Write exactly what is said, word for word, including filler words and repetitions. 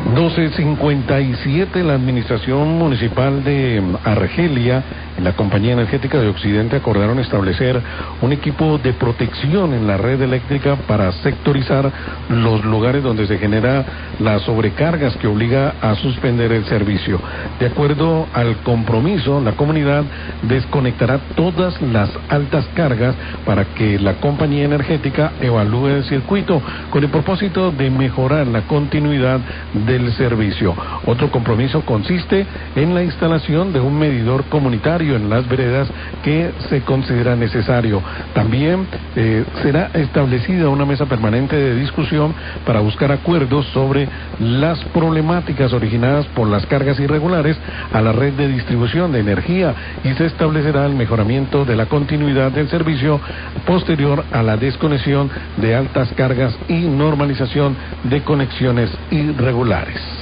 doce cincuenta y siete, la Administración Municipal de Argelia y la Compañía Energética de Occidente acordaron establecer un equipo de protección en la red eléctrica para sectorizar los lugares donde se genera las sobrecargas que obliga a suspender el servicio. De acuerdo al compromiso, la comunidad desconectará todas las altas cargas para que la compañía energética evalúe el circuito con el propósito de mejorar la continuidad del servicio. Otro compromiso consiste en la instalación de un medidor comunitario en las veredas que se considera necesario. También eh, será establecida una mesa permanente de discusión para buscar acuerdos sobre las problemáticas originadas por las cargas irregulares a la red de distribución de energía y se establecerá el mejoramiento de la continuidad del servicio posterior a la desconexión de altas cargas y normalización de conexiones irregulares.